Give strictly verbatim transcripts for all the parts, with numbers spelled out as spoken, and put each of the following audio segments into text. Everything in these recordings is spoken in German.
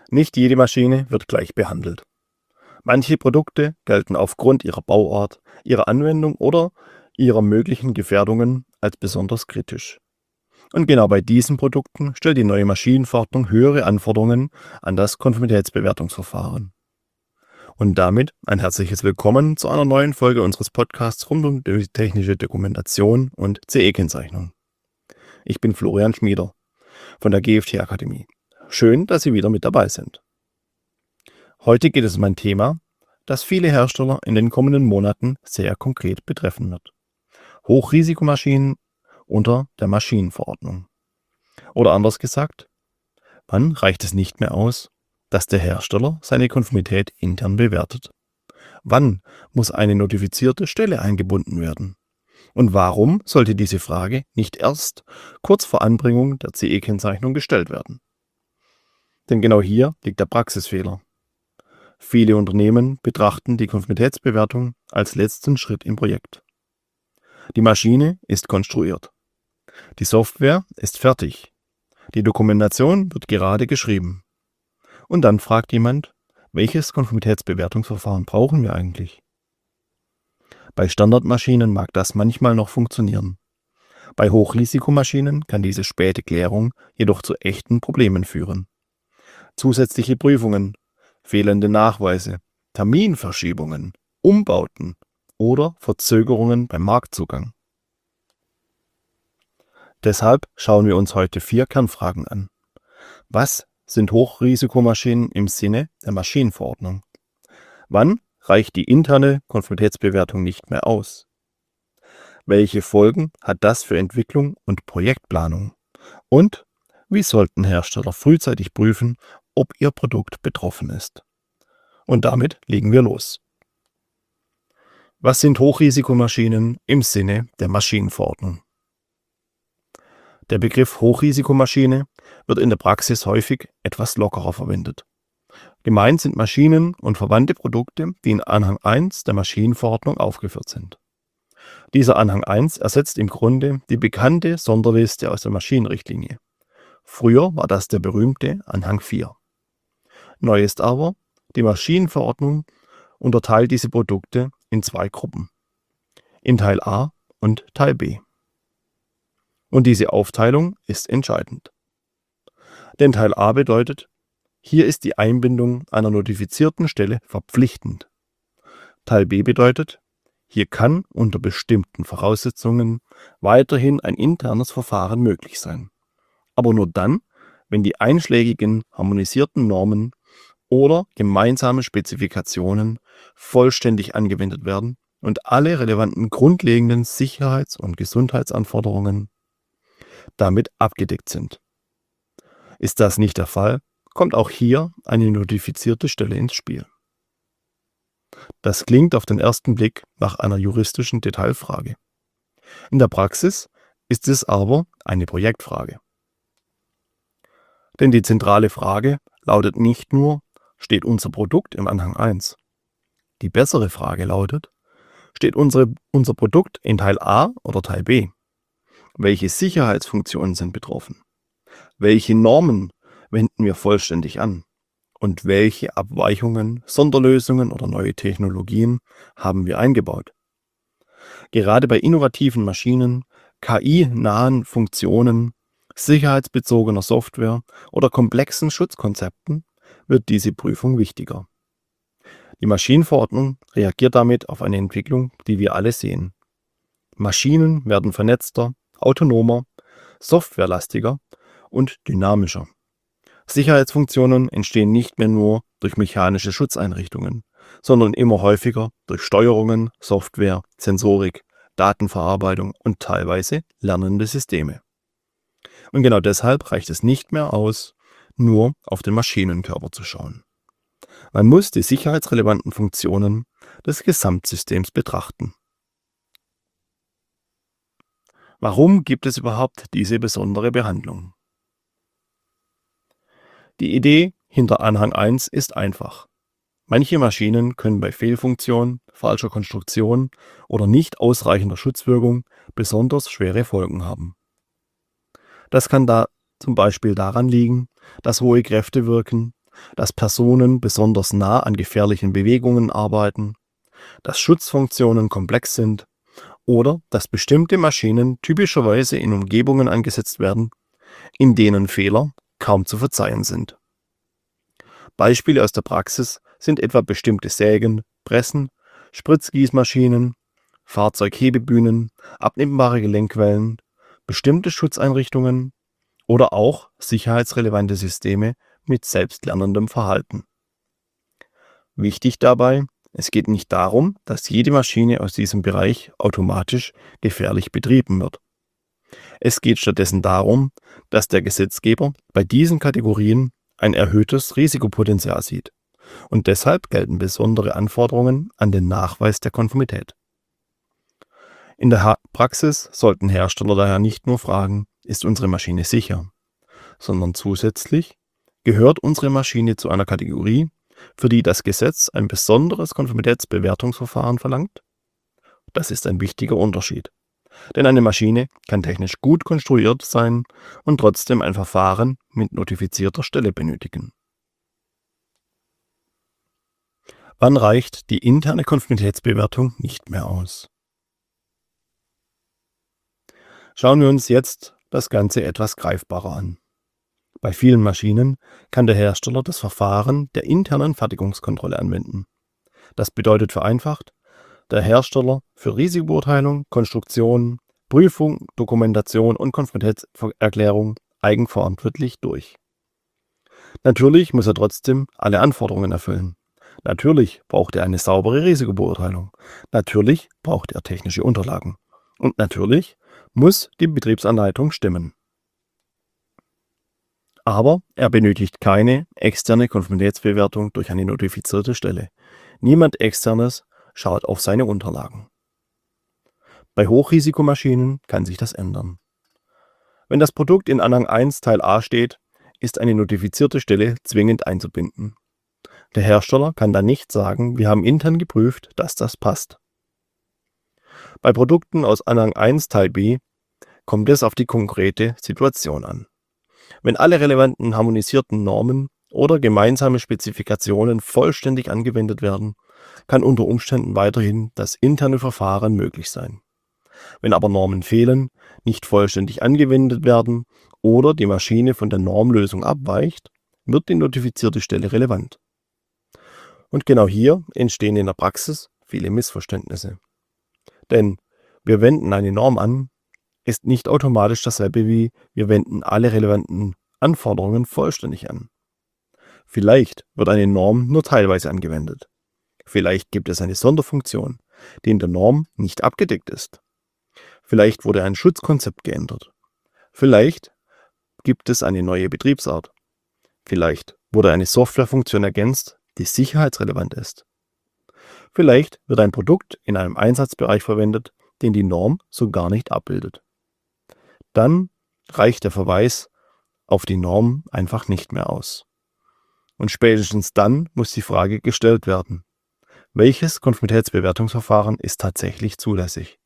Nicht jede Maschine wird gleich behandelt. Manche Produkte gelten aufgrund ihrer Bauart, ihrer Anwendung oder ihrer möglichen Gefährdungen als besonders kritisch. Und genau bei diesen Produkten stellt die neue Maschinenverordnung höhere Anforderungen an das Konformitätsbewertungsverfahren. Und damit ein herzliches Willkommen zu einer neuen Folge unseres Podcasts rund um die technische Dokumentation und C E-Kennzeichnung. Ich bin Florian Schmieder von der G F T Akademie. Schön, dass Sie wieder mit dabei sind. Heute geht es um ein Thema, das viele Hersteller in den kommenden Monaten sehr konkret betreffen wird. Hochrisikomaschinen unter der Maschinenverordnung. Oder anders gesagt, wann reicht es nicht mehr aus, dass der Hersteller seine Konformität intern bewertet? Wann muss eine notifizierte Stelle eingebunden werden? Und warum sollte diese Frage nicht erst kurz vor Anbringung der C E-Kennzeichnung gestellt werden? Denn genau hier liegt der Praxisfehler. Viele Unternehmen betrachten die Konformitätsbewertung als letzten Schritt im Projekt. Die Maschine ist konstruiert. Die Software ist fertig. Die Dokumentation wird gerade geschrieben. Und dann fragt jemand, welches Konformitätsbewertungsverfahren brauchen wir eigentlich? Bei Standardmaschinen mag das manchmal noch funktionieren. Bei Hochrisikomaschinen kann diese späte Klärung jedoch zu echten Problemen führen. Zusätzliche Prüfungen, fehlende Nachweise, Terminverschiebungen, Umbauten oder Verzögerungen beim Marktzugang. Deshalb schauen wir uns heute vier Kernfragen an. Was sind Hochrisikomaschinen im Sinne der Maschinenverordnung? Wann reicht die interne Konformitätsbewertung nicht mehr aus? Welche Folgen hat das für Entwicklung und Projektplanung? Und wie sollten Hersteller frühzeitig prüfen, ob ihr Produkt betroffen ist? Und damit legen wir los. Was sind Hochrisikomaschinen im Sinne der Maschinenverordnung? Der Begriff Hochrisikomaschine wird in der Praxis häufig etwas lockerer verwendet. Gemeint sind Maschinen und verwandte Produkte, die in Anhang eins der Maschinenverordnung aufgeführt sind. Dieser Anhang eins ersetzt im Grunde die bekannte Sonderliste aus der Maschinenrichtlinie. Früher war das der berühmte Anhang vier. Neu ist aber, die Maschinenverordnung unterteilt diese Produkte in zwei Gruppen, in Teil A und Teil B. Und diese Aufteilung ist entscheidend. Denn Teil A bedeutet, hier ist die Einbindung einer notifizierten Stelle verpflichtend. Teil B bedeutet, hier kann unter bestimmten Voraussetzungen weiterhin ein internes Verfahren möglich sein. Aber nur dann, wenn die einschlägigen harmonisierten Normen oder gemeinsame Spezifikationen vollständig angewendet werden und alle relevanten grundlegenden Sicherheits- und Gesundheitsanforderungen damit abgedeckt sind. Ist das nicht der Fall, kommt auch hier eine notifizierte Stelle ins Spiel. Das klingt auf den ersten Blick nach einer juristischen Detailfrage. In der Praxis ist es aber eine Projektfrage. Denn die zentrale Frage lautet nicht nur, steht unser Produkt im Anhang eins? Die bessere Frage lautet, steht unsere, unser Produkt in Teil A oder Teil B? Welche Sicherheitsfunktionen sind betroffen? Welche Normen wenden wir vollständig an? Und welche Abweichungen, Sonderlösungen oder neue Technologien haben wir eingebaut? Gerade bei innovativen Maschinen, K I-nahen Funktionen, sicherheitsbezogener Software oder komplexen Schutzkonzepten wird diese Prüfung wichtiger. Die Maschinenverordnung reagiert damit auf eine Entwicklung, die wir alle sehen. Maschinen werden vernetzter, autonomer, softwarelastiger und dynamischer. Sicherheitsfunktionen entstehen nicht mehr nur durch mechanische Schutzeinrichtungen, sondern immer häufiger durch Steuerungen, Software, Sensorik, Datenverarbeitung und teilweise lernende Systeme. Und genau deshalb reicht es nicht mehr aus, nur auf den Maschinenkörper zu schauen. Man muss die sicherheitsrelevanten Funktionen des Gesamtsystems betrachten. Warum gibt es überhaupt diese besondere Behandlung? Die Idee hinter Anhang eins ist einfach. Manche Maschinen können bei Fehlfunktion, falscher Konstruktion oder nicht ausreichender Schutzwirkung besonders schwere Folgen haben. Das kann da zum Beispiel daran liegen, dass hohe Kräfte wirken, dass Personen besonders nah an gefährlichen Bewegungen arbeiten, dass Schutzfunktionen komplex sind oder dass bestimmte Maschinen typischerweise in Umgebungen eingesetzt werden, in denen Fehler kaum zu verzeihen sind. Beispiele aus der Praxis sind etwa bestimmte Sägen, Pressen, Spritzgießmaschinen, Fahrzeughebebühnen, abnehmbare Gelenkwellen, bestimmte Schutzeinrichtungen oder auch sicherheitsrelevante Systeme mit selbstlernendem Verhalten. Wichtig dabei: Es geht nicht darum, dass jede Maschine aus diesem Bereich automatisch gefährlich betrieben wird. Es geht stattdessen darum, dass der Gesetzgeber bei diesen Kategorien ein erhöhtes Risikopotenzial sieht und deshalb gelten besondere Anforderungen an den Nachweis der Konformität. In der Ha- Praxis sollten Hersteller daher nicht nur fragen, ist unsere Maschine sicher, sondern zusätzlich gehört unsere Maschine zu einer Kategorie, für die das Gesetz ein besonderes Konformitätsbewertungsverfahren verlangt? Das ist ein wichtiger Unterschied. Denn eine Maschine kann technisch gut konstruiert sein und trotzdem ein Verfahren mit notifizierter Stelle benötigen. Wann reicht die interne Konformitätsbewertung nicht mehr aus? Schauen wir uns jetzt das Ganze etwas greifbarer an. Bei vielen Maschinen kann der Hersteller das Verfahren der internen Fertigungskontrolle anwenden. Das bedeutet vereinfacht: Der Hersteller führt Risikobeurteilung, Konstruktion, Prüfung, Dokumentation und Konformitätserklärung eigenverantwortlich durch. Natürlich muss er trotzdem alle Anforderungen erfüllen. Natürlich braucht er eine saubere Risikobeurteilung. Natürlich braucht er technische Unterlagen. Und natürlich muss die Betriebsanleitung stimmen. Aber er benötigt keine externe Konformitätsbewertung durch eine notifizierte Stelle. Niemand Externes schaut auf seine Unterlagen. Bei Hochrisikomaschinen kann sich das ändern. Wenn das Produkt in Anhang eins Teil A steht, ist eine notifizierte Stelle zwingend einzubinden. Der Hersteller kann dann nicht sagen, wir haben intern geprüft, dass das passt. Bei Produkten aus Anhang eins Teil B kommt es auf die konkrete Situation an. Wenn alle relevanten harmonisierten Normen oder gemeinsame Spezifikationen vollständig angewendet werden, kann unter Umständen weiterhin das interne Verfahren möglich sein. Wenn aber Normen fehlen, nicht vollständig angewendet werden oder die Maschine von der Normlösung abweicht, wird die notifizierte Stelle relevant. Und genau hier entstehen in der Praxis viele Missverständnisse. Denn wir wenden eine Norm an, ist nicht automatisch dasselbe wie wir wenden alle relevanten Anforderungen vollständig an. Vielleicht wird eine Norm nur teilweise angewendet. Vielleicht gibt es eine Sonderfunktion, die in der Norm nicht abgedeckt ist. Vielleicht wurde ein Schutzkonzept geändert. Vielleicht gibt es eine neue Betriebsart. Vielleicht wurde eine Softwarefunktion ergänzt, die sicherheitsrelevant ist. Vielleicht wird ein Produkt in einem Einsatzbereich verwendet, den die Norm so gar nicht abbildet. Dann reicht der Verweis auf die Norm einfach nicht mehr aus. Und spätestens dann muss die Frage gestellt werden: Welches Konformitätsbewertungsverfahren ist tatsächlich zulässig?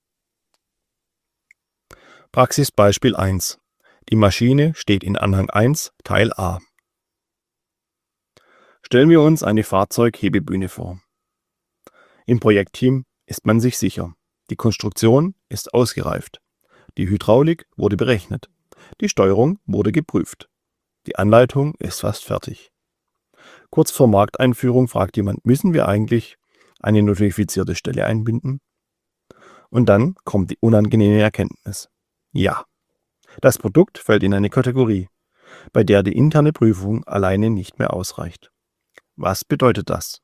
Praxisbeispiel eins. Die Maschine steht in Anhang eins Teil A. Stellen wir uns eine Fahrzeughebebühne vor. Im Projektteam ist man sich sicher: Die Konstruktion ist ausgereift. Die Hydraulik wurde berechnet. Die Steuerung wurde geprüft. Die Anleitung ist fast fertig. Kurz vor Markteinführung fragt jemand: Müssen wir eigentlich eine notifizierte Stelle einbinden? Und dann kommt die unangenehme Erkenntnis: Ja, das Produkt fällt in eine Kategorie, bei der die interne Prüfung alleine nicht mehr ausreicht. Was bedeutet das?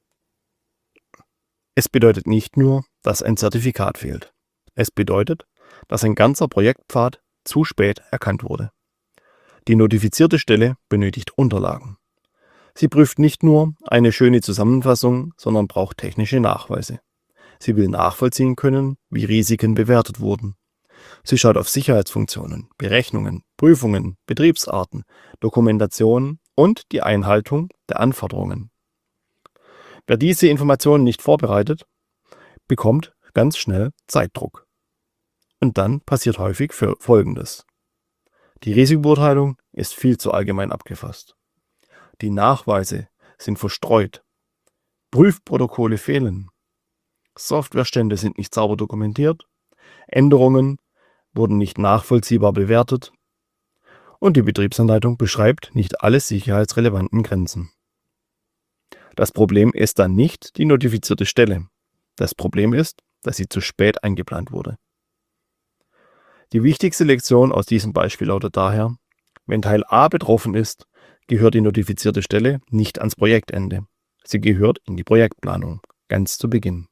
Es bedeutet nicht nur, dass ein Zertifikat fehlt. Es bedeutet, dass ein ganzer Projektpfad zu spät erkannt wurde. Die notifizierte Stelle benötigt Unterlagen. Sie prüft nicht nur eine schöne Zusammenfassung, sondern braucht technische Nachweise. Sie will nachvollziehen können, wie Risiken bewertet wurden. Sie schaut auf Sicherheitsfunktionen, Berechnungen, Prüfungen, Betriebsarten, Dokumentation und die Einhaltung der Anforderungen. Wer diese Informationen nicht vorbereitet, bekommt ganz schnell Zeitdruck. Und dann passiert häufig Folgendes: Die Risikobeurteilung ist viel zu allgemein abgefasst. Die Nachweise sind verstreut. Prüfprotokolle fehlen. Softwarestände sind nicht sauber dokumentiert. Änderungen wurden nicht nachvollziehbar bewertet. Und die Betriebsanleitung beschreibt nicht alle sicherheitsrelevanten Grenzen. Das Problem ist dann nicht die notifizierte Stelle. Das Problem ist, dass sie zu spät eingeplant wurde. Die wichtigste Lektion aus diesem Beispiel lautet daher: Wenn Teil A betroffen ist, gehört die notifizierte Stelle nicht ans Projektende. Sie gehört in die Projektplanung, ganz zu Beginn.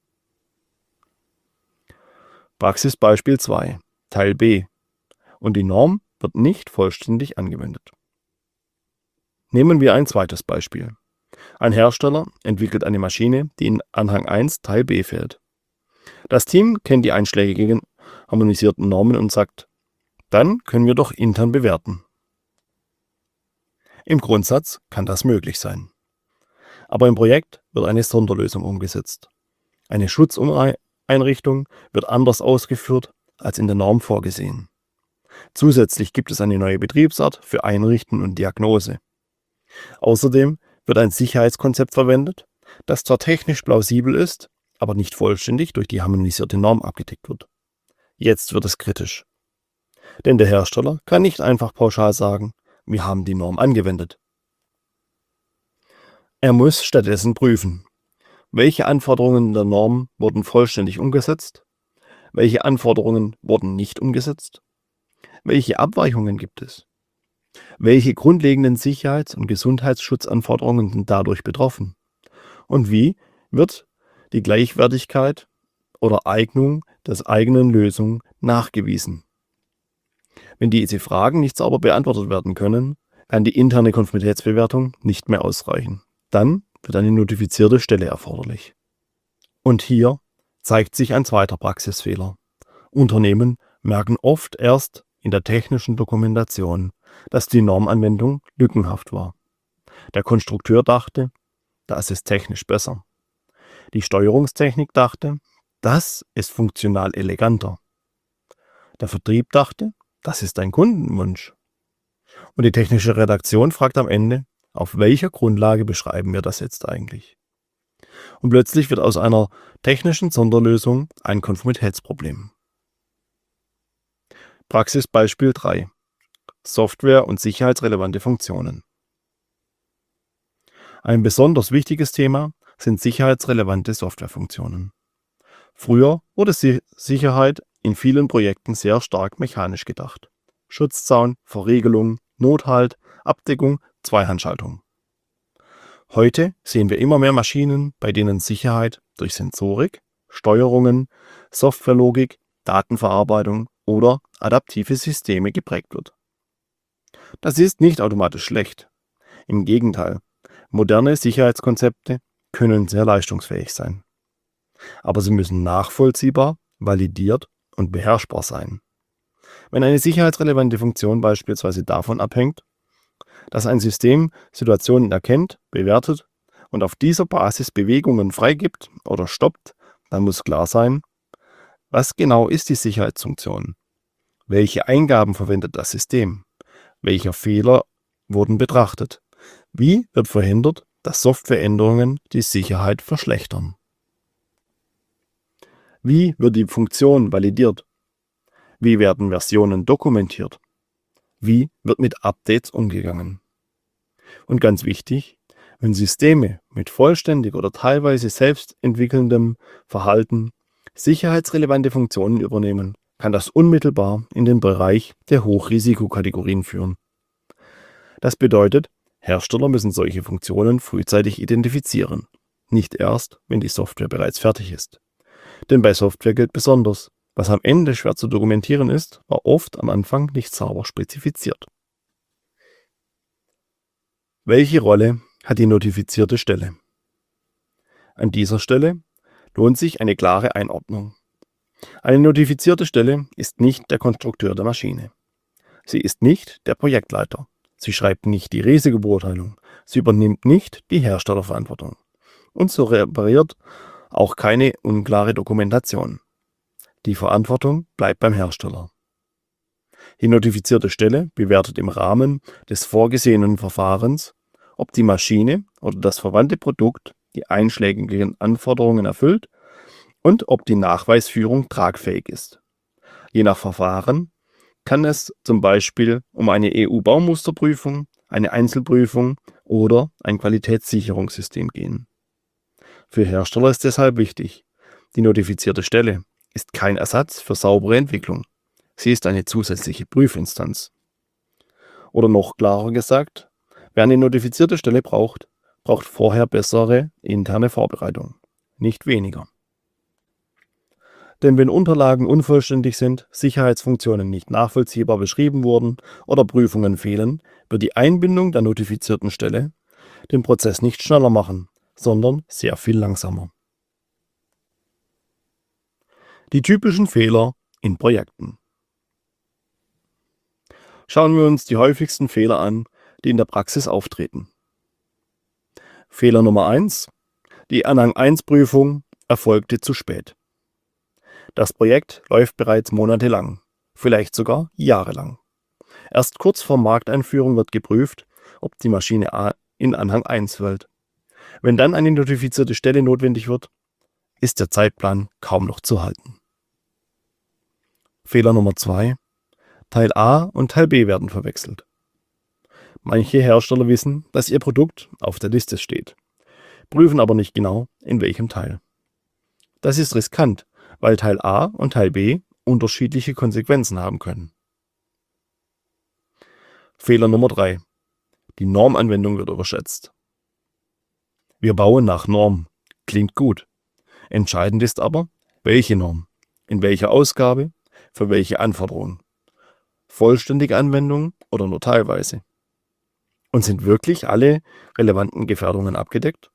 Praxisbeispiel zwei, Teil B. Und die Norm wird nicht vollständig angewendet. Nehmen wir ein zweites Beispiel. Ein Hersteller entwickelt eine Maschine, die in Anhang eins Teil B fällt. Das Team kennt die einschlägigen harmonisierten Normen und sagt: Dann können wir doch intern bewerten. Im Grundsatz kann das möglich sein. Aber im Projekt wird eine Sonderlösung umgesetzt. Eine Schutzeinrichtung wird anders ausgeführt als in der Norm vorgesehen. Zusätzlich gibt es eine neue Betriebsart für Einrichten und Diagnose. Außerdem wird ein Sicherheitskonzept verwendet, das zwar technisch plausibel ist, aber nicht vollständig durch die harmonisierte Norm abgedeckt wird. Jetzt wird es kritisch. Denn der Hersteller kann nicht einfach pauschal sagen: Wir haben die Norm angewendet. Er muss stattdessen prüfen, welche Anforderungen der Norm wurden vollständig umgesetzt, welche Anforderungen wurden nicht umgesetzt, welche Abweichungen gibt es, welche grundlegenden Sicherheits- und Gesundheitsschutzanforderungen sind dadurch betroffen und wie wird die Gleichwertigkeit oder Eignung der eigenen Lösung nachgewiesen. Wenn diese Fragen nicht sauber beantwortet werden können, kann die interne Konformitätsbewertung nicht mehr ausreichen. Dann wird eine notifizierte Stelle erforderlich. Und hier zeigt sich ein zweiter Praxisfehler. Unternehmen merken oft erst in der technischen Dokumentation, dass die Normanwendung lückenhaft war. Der Konstrukteur dachte, das ist technisch besser. Die Steuerungstechnik dachte, das ist funktional eleganter. Der Vertrieb dachte, das ist ein Kundenwunsch. Und die technische Redaktion fragt am Ende: Auf welcher Grundlage beschreiben wir das jetzt eigentlich? Und plötzlich wird aus einer technischen Sonderlösung ein Konformitätsproblem. Praxisbeispiel drei. Software- und sicherheitsrelevante Funktionen. Ein besonders wichtiges Thema sind sicherheitsrelevante Softwarefunktionen. Früher wurde Sicherheit in vielen Projekten sehr stark mechanisch gedacht. Schutzzaun, Verriegelung, Nothalt, Abdeckung, Zweihandschaltung. Heute sehen wir immer mehr Maschinen, bei denen Sicherheit durch Sensorik, Steuerungen, Softwarelogik, Datenverarbeitung oder adaptive Systeme geprägt wird. Das ist nicht automatisch schlecht. Im Gegenteil, moderne Sicherheitskonzepte können sehr leistungsfähig sein. Aber sie müssen nachvollziehbar, validiert und beherrschbar sein. Wenn eine sicherheitsrelevante Funktion beispielsweise davon abhängt, dass ein System Situationen erkennt, bewertet und auf dieser Basis Bewegungen freigibt oder stoppt, dann muss klar sein, was genau ist die Sicherheitsfunktion? Welche Eingaben verwendet das System? Welche Fehler wurden betrachtet? Wie wird verhindert, dass Softwareänderungen die Sicherheit verschlechtern? Wie wird die Funktion validiert? Wie werden Versionen dokumentiert? Wie wird mit Updates umgegangen? Und ganz wichtig, wenn Systeme mit vollständig oder teilweise selbstentwickelndem Verhalten sicherheitsrelevante Funktionen übernehmen, kann das unmittelbar in den Bereich der Hochrisikokategorien führen. Das bedeutet, Hersteller müssen solche Funktionen frühzeitig identifizieren, nicht erst, wenn die Software bereits fertig ist. Denn bei Software gilt besonders: Was am Ende schwer zu dokumentieren ist, war oft am Anfang nicht sauber spezifiziert. Welche Rolle hat die notifizierte Stelle? An dieser Stelle lohnt sich eine klare Einordnung. Eine notifizierte Stelle ist nicht der Konstrukteur der Maschine. Sie ist nicht der Projektleiter. Sie schreibt nicht die Risikobeurteilung. Sie übernimmt nicht die Herstellerverantwortung. Und so repariert auch keine unklare Dokumentation. Die Verantwortung bleibt beim Hersteller. Die notifizierte Stelle bewertet im Rahmen des vorgesehenen Verfahrens ob die Maschine oder das verwandte Produkt die einschlägigen Anforderungen erfüllt und ob die Nachweisführung tragfähig ist. Je nach Verfahren kann es zum Beispiel um eine E U-Baumusterprüfung, eine Einzelprüfung oder ein Qualitätssicherungssystem gehen. Für Hersteller ist deshalb wichtig: Die notifizierte Stelle ist kein Ersatz für saubere Entwicklung. Sie ist eine zusätzliche Prüfinstanz. Oder noch klarer gesagt, wer eine notifizierte Stelle braucht, braucht vorher bessere interne Vorbereitung, nicht weniger. Denn wenn Unterlagen unvollständig sind, Sicherheitsfunktionen nicht nachvollziehbar beschrieben wurden oder Prüfungen fehlen, wird die Einbindung der notifizierten Stelle den Prozess nicht schneller machen, sondern sehr viel langsamer. Die typischen Fehler in Projekten. Schauen wir uns die häufigsten Fehler an, die in der Praxis auftreten. Fehler Nummer eins: Die Anhang eins Prüfung erfolgte zu spät. Das Projekt läuft bereits monatelang, vielleicht sogar jahrelang. Erst kurz vor Markteinführung wird geprüft, ob die Maschine in Anhang eins fällt. Wenn dann eine notifizierte Stelle notwendig wird, ist der Zeitplan kaum noch zu halten. Fehler Nummer zwei: Teil A und Teil B werden verwechselt. Manche Hersteller wissen, dass ihr Produkt auf der Liste steht, prüfen aber nicht genau, in welchem Teil. Das ist riskant, weil Teil A und Teil B unterschiedliche Konsequenzen haben können. Fehler Nummer drei: Die Normanwendung wird überschätzt. Wir bauen nach Norm. Klingt gut. Entscheidend ist aber, welche Norm, in welcher Ausgabe, für welche Anforderungen. Vollständige Anwendung oder nur teilweise? Und sind wirklich alle relevanten Gefährdungen abgedeckt?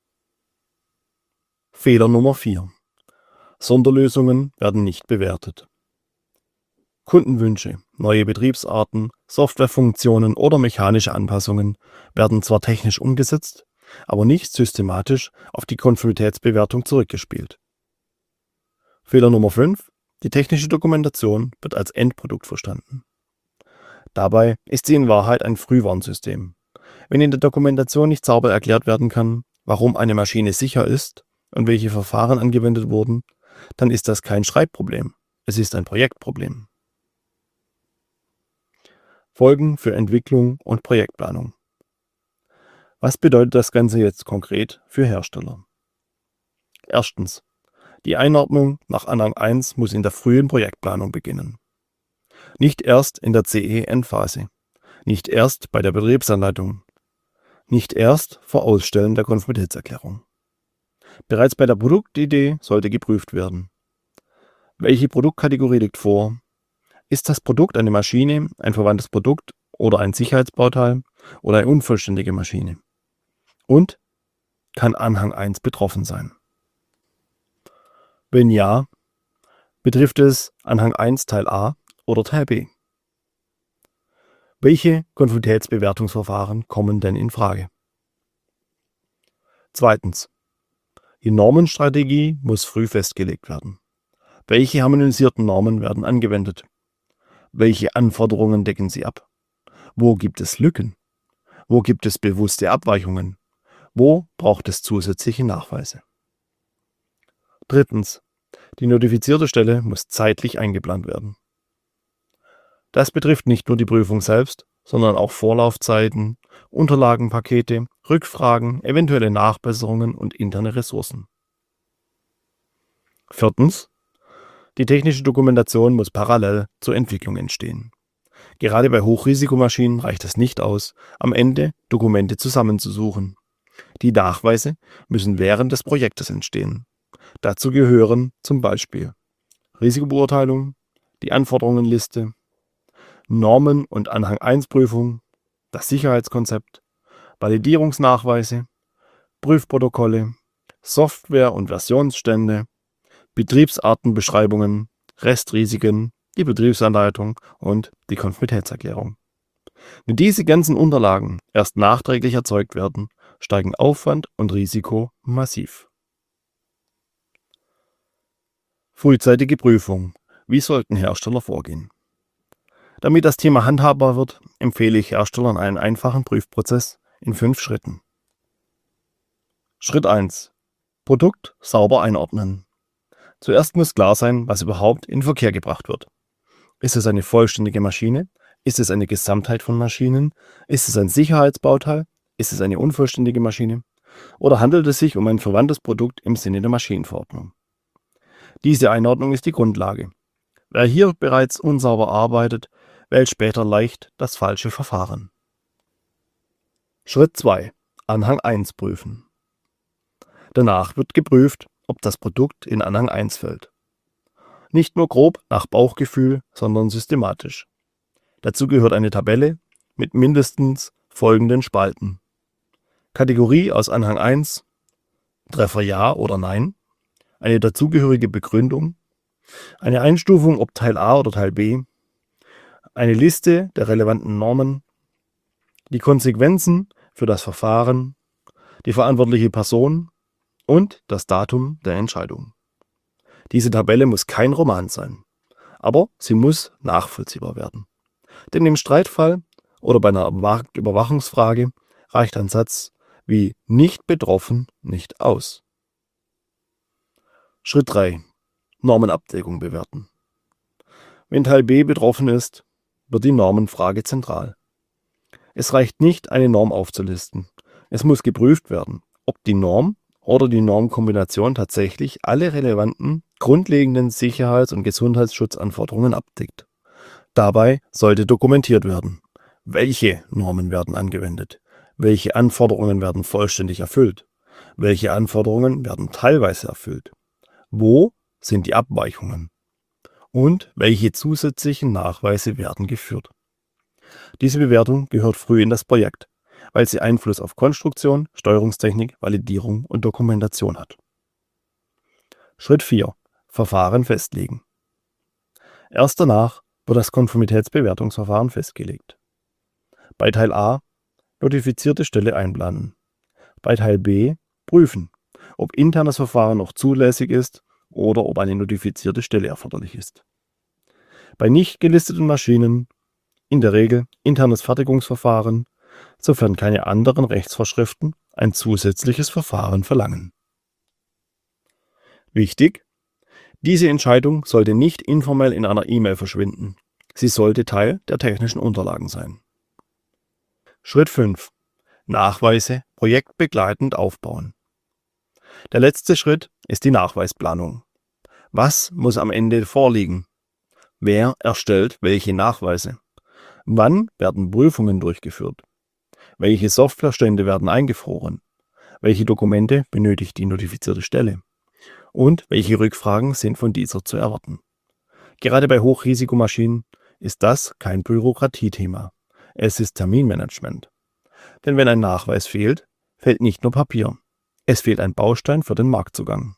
Fehler Nummer vier: Sonderlösungen werden nicht bewertet. Kundenwünsche, neue Betriebsarten, Softwarefunktionen oder mechanische Anpassungen werden zwar technisch umgesetzt, aber nicht systematisch auf die Konformitätsbewertung zurückgespielt. Fehler Nummer fünf: Die technische Dokumentation wird als Endprodukt verstanden. Dabei ist sie in Wahrheit ein Frühwarnsystem. Wenn in der Dokumentation nicht sauber erklärt werden kann, warum eine Maschine sicher ist und welche Verfahren angewendet wurden, dann ist das kein Schreibproblem, es ist ein Projektproblem. Folgen für Entwicklung und Projektplanung. Was bedeutet das Ganze jetzt konkret für Hersteller? Erstens: Die Einordnung nach Anhang eins muss in der frühen Projektplanung beginnen. Nicht erst in der C E-Endphase, nicht erst bei der Betriebsanleitung, nicht erst vor Ausstellen der Konformitätserklärung. Bereits bei der Produktidee sollte geprüft werden: Welche Produktkategorie liegt vor? Ist das Produkt eine Maschine, ein verwandtes Produkt oder ein Sicherheitsbauteil oder eine unvollständige Maschine? Und kann Anhang eins betroffen sein? Wenn ja, betrifft es Anhang eins Teil A oder Teil B? Welche Konformitätsbewertungsverfahren kommen denn in Frage? Zweitens: Die Normenstrategie muss früh festgelegt werden. Welche harmonisierten Normen werden angewendet? Welche Anforderungen decken sie ab? Wo gibt es Lücken? Wo gibt es bewusste Abweichungen? Wo braucht es zusätzliche Nachweise? Drittens: Die notifizierte Stelle muss zeitlich eingeplant werden. Das betrifft nicht nur die Prüfung selbst, sondern auch Vorlaufzeiten, Unterlagenpakete, Rückfragen, eventuelle Nachbesserungen und interne Ressourcen. Viertens: Die technische Dokumentation muss parallel zur Entwicklung entstehen. Gerade bei Hochrisikomaschinen reicht es nicht aus, am Ende Dokumente zusammenzusuchen. Die Nachweise müssen während des Projektes entstehen. Dazu gehören zum Beispiel Risikobeurteilung, die Anforderungenliste, Normen- und Anhang eins Prüfung, das Sicherheitskonzept, Validierungsnachweise, Prüfprotokolle, Software- und Versionsstände, Betriebsartenbeschreibungen, Restrisiken, die Betriebsanleitung und die Konformitätserklärung. Wenn diese ganzen Unterlagen erst nachträglich erzeugt werden, steigen Aufwand und Risiko massiv. Frühzeitige Prüfung. Wie sollten Hersteller vorgehen? Damit das Thema handhabbar wird, empfehle ich Herstellern einen einfachen Prüfprozess in fünf Schritten. Schritt eins. Produkt sauber einordnen. Zuerst muss klar sein, was überhaupt in Verkehr gebracht wird. Ist es eine vollständige Maschine? Ist es eine Gesamtheit von Maschinen? Ist es ein Sicherheitsbauteil? Ist es eine unvollständige Maschine? Oder handelt es sich um ein verwandtes Produkt im Sinne der Maschinenverordnung? Diese Einordnung ist die Grundlage. Wer hier bereits unsauber arbeitet, wählt später leicht das falsche Verfahren. Schritt zwei. Anhang eins prüfen. Danach wird geprüft, ob das Produkt in Anhang eins fällt. Nicht nur grob nach Bauchgefühl, sondern systematisch. Dazu gehört eine Tabelle mit mindestens folgenden Spalten: Kategorie aus Anhang eins, Treffer ja oder nein, eine dazugehörige Begründung, eine Einstufung ob Teil A oder Teil B, eine Liste der relevanten Normen, die Konsequenzen für das Verfahren, die verantwortliche Person und das Datum der Entscheidung. Diese Tabelle muss kein Roman sein, aber sie muss nachvollziehbar werden. Denn im Streitfall oder bei einer Marktüberwachungsfrage reicht ein Satz wie nicht betroffen nicht aus. Schritt drei. Normenabdeckung bewerten. Wenn Teil B betroffen ist, wird die Normenfrage zentral. Es reicht nicht, eine Norm aufzulisten. Es muss geprüft werden, ob die Norm oder die Normkombination tatsächlich alle relevanten, grundlegenden Sicherheits- und Gesundheitsschutzanforderungen abdeckt. Dabei sollte dokumentiert werden, welche Normen werden angewendet, welche Anforderungen werden vollständig erfüllt, welche Anforderungen werden teilweise erfüllt, wo sind die Abweichungen und welche zusätzlichen Nachweise werden geführt. Diese Bewertung gehört früh in das Projekt, weil sie Einfluss auf Konstruktion, Steuerungstechnik, Validierung und Dokumentation hat. Schritt vier. Verfahren festlegen. Erst danach wird das Konformitätsbewertungsverfahren festgelegt. Bei Teil A notifizierte Stelle einplanen. Bei Teil B prüfen, ob internes Verfahren noch zulässig ist oder ob eine notifizierte Stelle erforderlich ist. Bei nicht gelisteten Maschinen in der Regel internes Fertigungsverfahren, sofern keine anderen Rechtsvorschriften ein zusätzliches Verfahren verlangen. Wichtig: Diese Entscheidung sollte nicht informell in einer E-Mail verschwinden. Sie sollte Teil der technischen Unterlagen sein. Schritt fünf. Nachweise projektbegleitend aufbauen. Der letzte Schritt ist die Nachweisplanung. Was muss am Ende vorliegen? Wer erstellt welche Nachweise? Wann werden Prüfungen durchgeführt? Welche Softwarestände werden eingefroren? Welche Dokumente benötigt die notifizierte Stelle? Und welche Rückfragen sind von dieser zu erwarten? Gerade bei Hochrisikomaschinen ist das kein Bürokratiethema. Es ist Terminmanagement. Denn wenn ein Nachweis fehlt, fehlt nicht nur Papier. Es fehlt ein Baustein für den Marktzugang.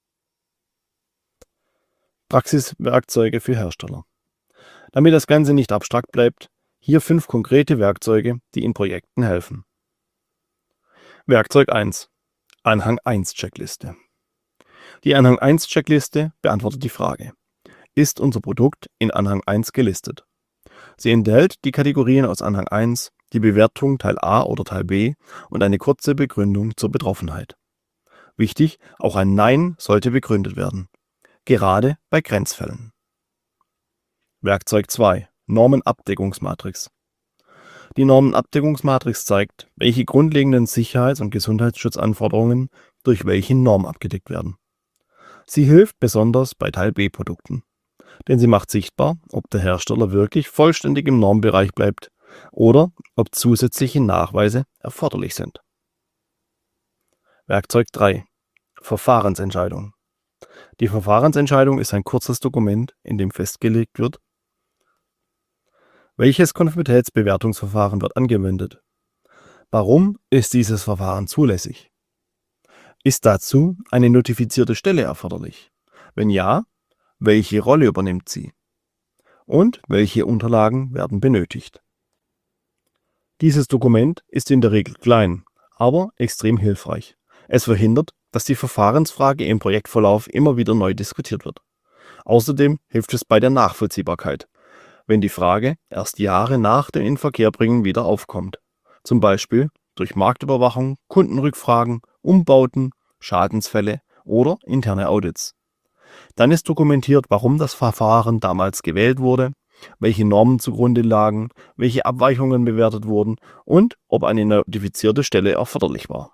Praxiswerkzeuge für Hersteller. Damit das Ganze nicht abstrakt bleibt, hier fünf konkrete Werkzeuge, die in Projekten helfen. Werkzeug eins. Anhang eins Checkliste. Die Anhang eins Checkliste beantwortet die Frage: Ist unser Produkt in Anhang eins gelistet? Sie enthält die Kategorien aus Anhang eins, die Bewertung Teil A oder Teil B und eine kurze Begründung zur Betroffenheit. Wichtig: Auch ein Nein sollte begründet werden, gerade bei Grenzfällen. Werkzeug zwei. Normenabdeckungsmatrix. Die Normenabdeckungsmatrix zeigt, welche grundlegenden Sicherheits- und Gesundheitsschutzanforderungen durch welche Norm abgedeckt werden. Sie hilft besonders bei Teil B-Produkten, denn sie macht sichtbar, ob der Hersteller wirklich vollständig im Normbereich bleibt oder ob zusätzliche Nachweise erforderlich sind. Werkzeug drei. Verfahrensentscheidung. Die Verfahrensentscheidung ist ein kurzes Dokument, in dem festgelegt wird, welches Konformitätsbewertungsverfahren wird angewendet. Warum ist dieses Verfahren zulässig? Ist dazu eine notifizierte Stelle erforderlich? Wenn ja, welche Rolle übernimmt sie? Und welche Unterlagen werden benötigt? Dieses Dokument ist in der Regel klein, aber extrem hilfreich. Es verhindert, dass die Verfahrensfrage im Projektverlauf immer wieder neu diskutiert wird. Außerdem hilft es bei der Nachvollziehbarkeit, wenn die Frage erst Jahre nach dem Inverkehrbringen wieder aufkommt. Zum Beispiel durch Marktüberwachung, Kundenrückfragen, Umbauten, Schadensfälle oder interne Audits. Dann ist dokumentiert, warum das Verfahren damals gewählt wurde, welche Normen zugrunde lagen, welche Abweichungen bewertet wurden und ob eine notifizierte Stelle erforderlich war.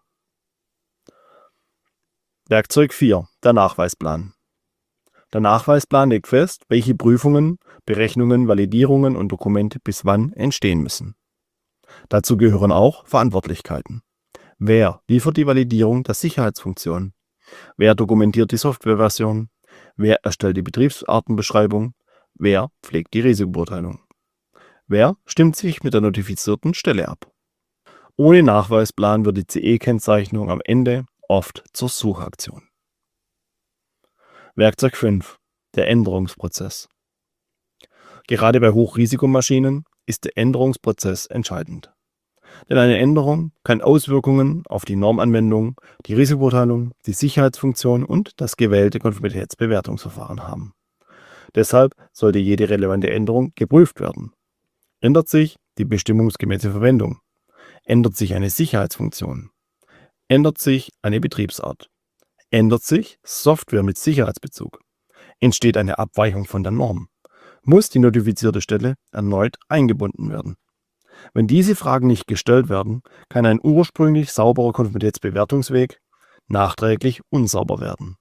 Werkzeug vier. Der Nachweisplan. Der Nachweisplan legt fest, welche Prüfungen, Berechnungen, Validierungen und Dokumente bis wann entstehen müssen. Dazu gehören auch Verantwortlichkeiten. Wer liefert die Validierung der Sicherheitsfunktion? Wer dokumentiert die Softwareversion? Wer erstellt die Betriebsartenbeschreibung? Wer pflegt die Risikobeurteilung? Wer stimmt sich mit der notifizierten Stelle ab? Ohne Nachweisplan wird die C E-Kennzeichnung am Ende oft zur Suchaktion. Werkzeug fünf. Der Änderungsprozess. Gerade bei Hochrisikomaschinen ist der Änderungsprozess entscheidend. Denn eine Änderung kann Auswirkungen auf die Normanwendung, die Risikobeurteilung, die Sicherheitsfunktion und das gewählte Konformitätsbewertungsverfahren haben. Deshalb sollte jede relevante Änderung geprüft werden. Ändert sich die bestimmungsgemäße Verwendung? Ändert sich eine Sicherheitsfunktion? Ändert sich eine Betriebsart? Ändert sich Software mit Sicherheitsbezug? Entsteht eine Abweichung von der Norm? Muss die notifizierte Stelle erneut eingebunden werden? Wenn diese Fragen nicht gestellt werden, kann ein ursprünglich sauberer Konformitätsbewertungsweg nachträglich unsauber werden.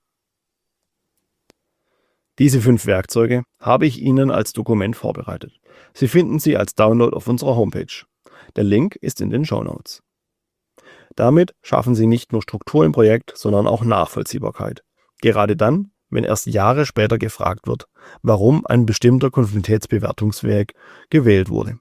Diese fünf Werkzeuge habe ich Ihnen als Dokument vorbereitet. Sie finden sie als Download auf unserer Homepage. Der Link ist in den Shownotes. Damit schaffen Sie nicht nur Struktur im Projekt, sondern auch Nachvollziehbarkeit. Gerade dann, wenn erst Jahre später gefragt wird, warum ein bestimmter Konformitätsbewertungsweg gewählt wurde.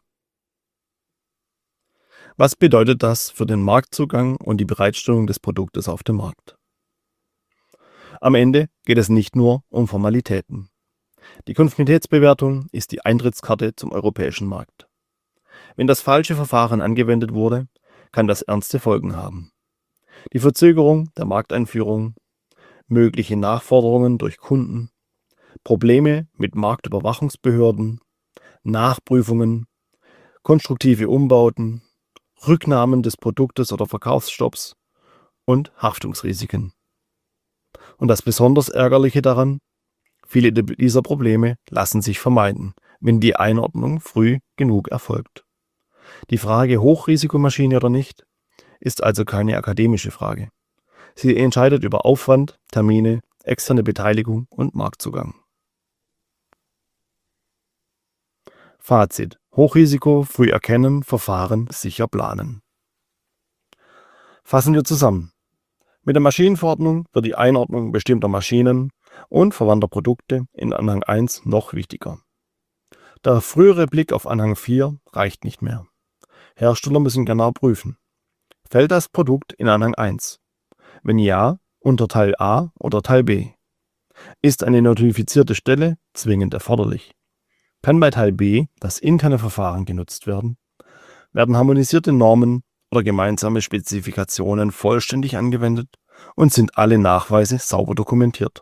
Was bedeutet das für den Marktzugang und die Bereitstellung des Produktes auf dem Markt? Am Ende geht es nicht nur um Formalitäten. Die Konformitätsbewertung ist die Eintrittskarte zum europäischen Markt. Wenn das falsche Verfahren angewendet wurde, kann das ernste Folgen haben. Die Verzögerung der Markteinführung, mögliche Nachforderungen durch Kunden, Probleme mit Marktüberwachungsbehörden, Nachprüfungen, konstruktive Umbauten, Rücknahmen des Produktes oder Verkaufsstopps und Haftungsrisiken. Und das besonders Ärgerliche daran: Viele dieser Probleme lassen sich vermeiden, wenn die Einordnung früh genug erfolgt. Die Frage Hochrisikomaschine oder nicht ist also keine akademische Frage. Sie entscheidet über Aufwand, Termine, externe Beteiligung und Marktzugang. Fazit: Hochrisiko früh erkennen, Verfahren sicher planen. Fassen wir zusammen. Mit der Maschinenverordnung wird die Einordnung bestimmter Maschinen und verwandter Produkte in Anhang eins noch wichtiger. Der frühere Blick auf Anhang vier reicht nicht mehr. Hersteller müssen genau prüfen: Fällt das Produkt in Anhang eins? Wenn ja, unter Teil A oder Teil B? Ist eine notifizierte Stelle zwingend erforderlich? Kann bei Teil B das interne Verfahren genutzt werden? Werden harmonisierte Normen oder gemeinsame Spezifikationen vollständig angewendet und sind alle Nachweise sauber dokumentiert?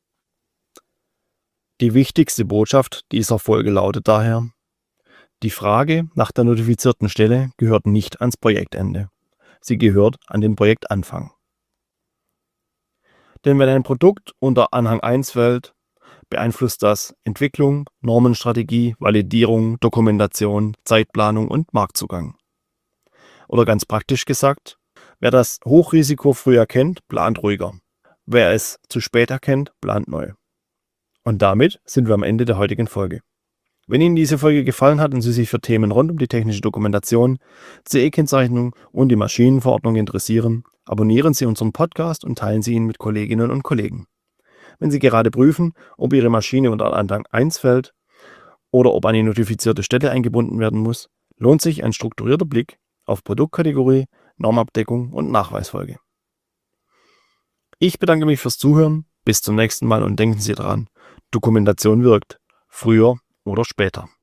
Die wichtigste Botschaft dieser Folge lautet daher: Die Frage nach der notifizierten Stelle gehört nicht ans Projektende. Sie gehört an den Projektanfang. Denn wenn ein Produkt unter Anhang eins fällt, beeinflusst das Entwicklung, Normenstrategie, Validierung, Dokumentation, Zeitplanung und Marktzugang. Oder ganz praktisch gesagt: Wer das Hochrisiko früh erkennt, plant ruhiger. Wer es zu spät erkennt, plant neu. Und damit sind wir am Ende der heutigen Folge. Wenn Ihnen diese Folge gefallen hat und Sie sich für Themen rund um die technische Dokumentation, C E-Kennzeichnung und die Maschinenverordnung interessieren, abonnieren Sie unseren Podcast und teilen Sie ihn mit Kolleginnen und Kollegen. Wenn Sie gerade prüfen, ob Ihre Maschine unter Anhang eins fällt oder ob eine notifizierte Stelle eingebunden werden muss, lohnt sich ein strukturierter Blick auf Produktkategorie, Normabdeckung und Nachweisfolge. Ich bedanke mich fürs Zuhören, bis zum nächsten Mal und denken Sie daran: Dokumentation wirkt, früher oder später.